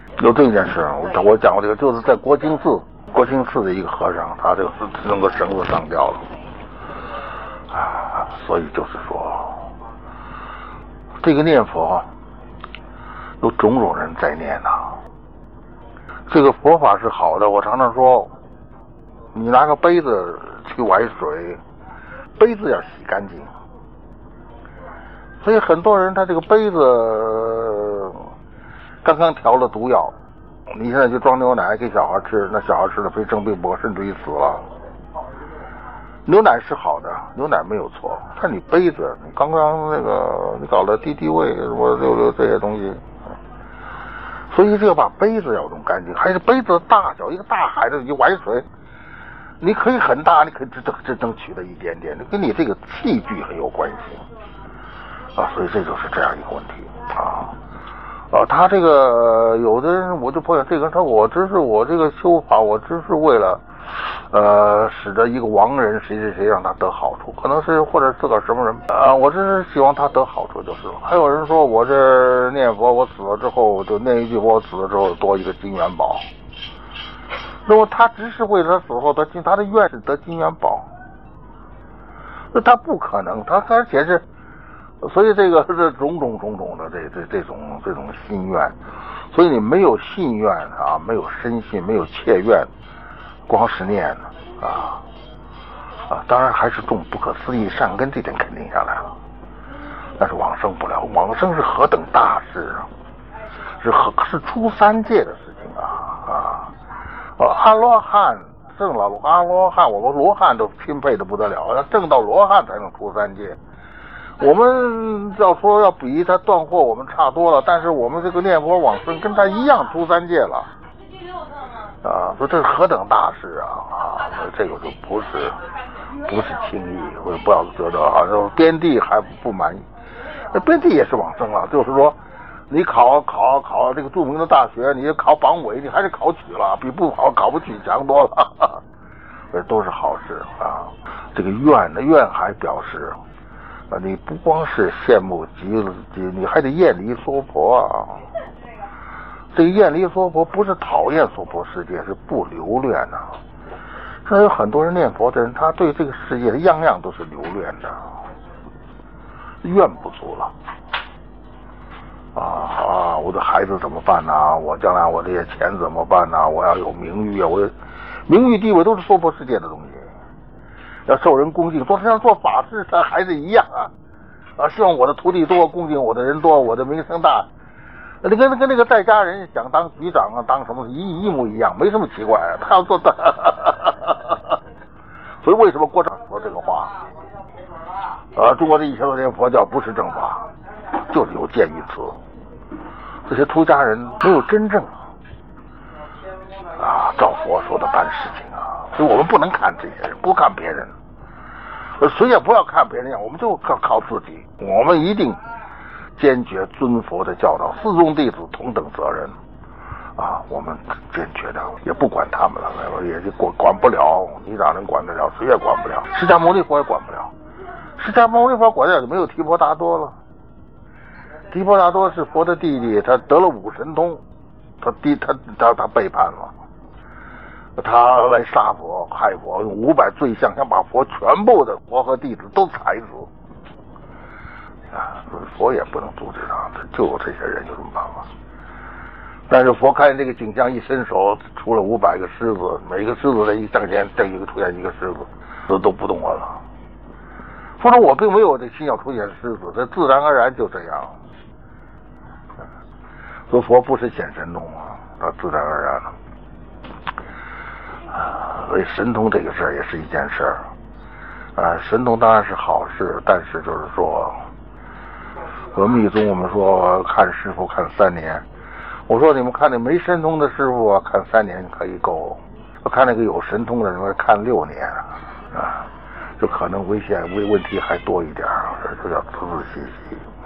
有这件事，我讲过这个，就是在国清寺的一个和尚，他这个整个绳子上吊了啊，所以就是说，这个念佛有种种人在念呐。这个佛法是好的，我常常说，你拿个杯子去崴水，杯子要洗干净。所以很多人他这个杯子刚刚调了毒药，你现在就装牛奶给小孩吃，那小孩吃了非生病不可，甚至于死了。牛奶是好的，牛奶没有错，但你杯子，你刚刚那个你搞的敌敌畏什么六这些东西，所以这个把杯子要弄干净，还是杯子的大小，一个大海的一崴水，你可以很大，你可以只争取了一点点，跟你这个器具很有关系啊，所以这就是这样一个问题啊。他这个有的人，我就朋友这个人，他我只是我这个修法，我只是为了使得一个亡人谁让他得好处，可能是或者自个儿什么人我只是希望他得好处就是了。还有人说我这念佛，我死了之后就念一句，我死了之后多一个金元宝。那么他只是为了死后他的愿是得金元宝，那他不可能，他而且是。所以这个是种种的这种心愿，所以你没有信愿啊，没有深信，没有切愿，光是念当然还是种不可思议善根，这点肯定下来了，但是往生不了，往生是何等大事啊，是出三界的事情阿罗汉证了阿罗汉，我们罗汉都钦佩的不得了，要证到罗汉才能出三界。我们要说要比他断惑我们差多了，但是我们这个念佛往生跟他一样出三界了所以这是何等大事这个就不是轻易，不要觉得说边地还不满意，那边地也是往生了，就是说你考这个著名的大学，你考榜尾，你还是考取了，比不考不取强多了这都是好事这个愿还表示你不光是羡慕你还得厌离娑婆这个厌离娑婆不是讨厌娑婆世界，是不留恋这有很多人念佛的人，他对这个世界样样都是留恋的，愿不足了我的孩子怎么办我将来我这些钱怎么办我要有名誉我名誉地位都是娑婆世界的东西，要受人恭敬，像做法事他还是一样希望我的徒弟多，恭敬我的人多，我的名声大。跟那个在家人想当局长当什么一模一样，没什么奇怪他要做的所以为什么郭长说这个话中国这1000多年佛教不是正法，就是有鉴于此。这些出家人没有真正照佛说的办事情所以我们不能看这些人，不看别人，谁也不要看别人我们就靠自己，我们一定坚决遵佛的教导，四宗弟子同等责任我们坚决的也不管他们了，也就管不了，你让人管得了，谁也管不了，释迦牟尼佛也管不了，释迦牟尼佛管得了就没有提婆达多了。提婆达多是佛的弟弟，他得了5神通，他背叛了，他来杀佛害佛，用500罪相想把佛全部的佛和弟子都踩死佛也不能阻止他就有这些人有什么办法？但是佛看见这个景象，一伸手出了500个狮子，每个狮子的一向前这一个出现一个狮子，都不动我了。佛说我并没有这心要出现狮子，这自然而然就这样。所以佛不是显神通他自然而然所以神通这个事儿也是一件事神通当然是好事，但是就是说和密宗我们说看师傅看3年，我说你们看那没神通的师傅看3年可以够，我看那个有神通的人看6年就可能问题还多一点，这叫仔仔细细。